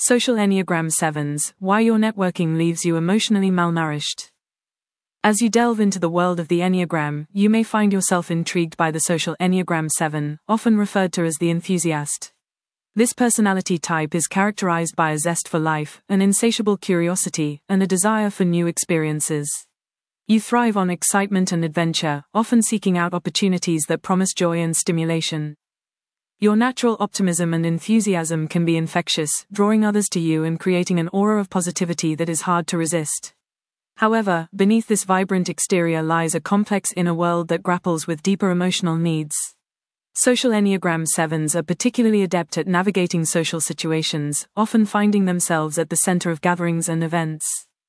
Social Enneagram 7s, Why Your Networking Leaves You Emotionally Malnourished. As you delve into the world of the Enneagram, you may find yourself intrigued by the social Enneagram 7, often referred to as the enthusiast. This personality type is characterized by a zest for life, an insatiable curiosity, and a desire for new experiences. You thrive on excitement and adventure, often seeking out opportunities that promise joy and stimulation. Your natural optimism and enthusiasm can be infectious, drawing others to you and creating an aura of positivity that is hard to resist. However, beneath this vibrant exterior lies a complex inner world that grapples with deeper emotional needs. Social Enneagram 7s are particularly adept at navigating social situations, often finding themselves at the center of gatherings and events.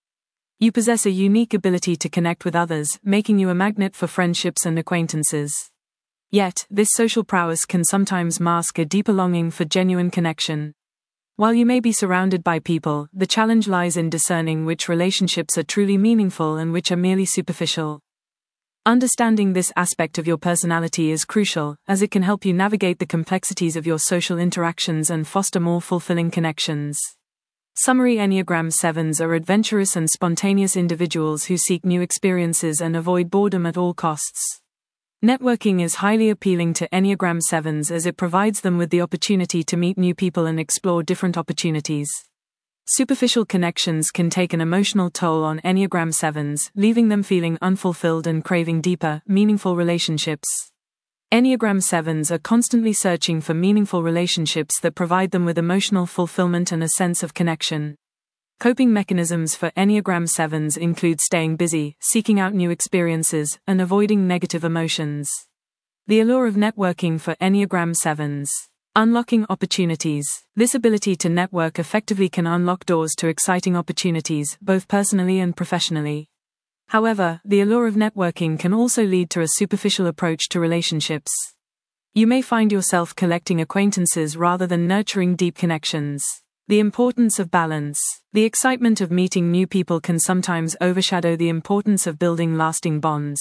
You possess a unique ability to connect with others, making you a magnet for friendships and acquaintances. Yet, this social prowess can sometimes mask a deeper longing for genuine connection. While you may be surrounded by people, the challenge lies in discerning which relationships are truly meaningful and which are merely superficial. Understanding this aspect of your personality is crucial, as it can help you navigate the complexities of your social interactions and foster more fulfilling connections. Summary: Enneagram 7s are adventurous and spontaneous individuals who seek new experiences and avoid boredom at all costs. Networking is highly appealing to Enneagram 7s as it provides them with the opportunity to meet new people and explore different opportunities. Superficial connections can take an emotional toll on Enneagram 7s, leaving them feeling unfulfilled and craving deeper, meaningful relationships. Enneagram 7s are constantly searching for meaningful relationships that provide them with emotional fulfillment and a sense of connection. Coping mechanisms for Enneagram 7s include staying busy, seeking out new experiences, and avoiding negative emotions. The allure of networking for Enneagram 7s. Unlocking opportunities. This ability to network effectively can unlock doors to exciting opportunities, both personally and professionally. However, the allure of networking can also lead to a superficial approach to relationships. You may find yourself collecting acquaintances rather than nurturing deep connections. The importance of balance. The excitement of meeting new people can sometimes overshadow the importance of building lasting bonds.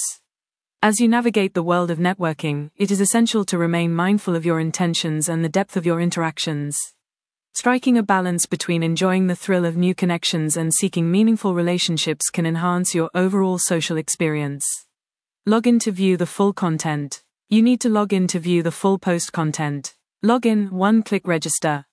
As you navigate the world of networking, it is essential to remain mindful of your intentions and the depth of your interactions. Striking a balance between enjoying the thrill of new connections and seeking meaningful relationships can enhance your overall social experience. Log in to view the full content. You need to log in to view the full post content. Log in, one-click register.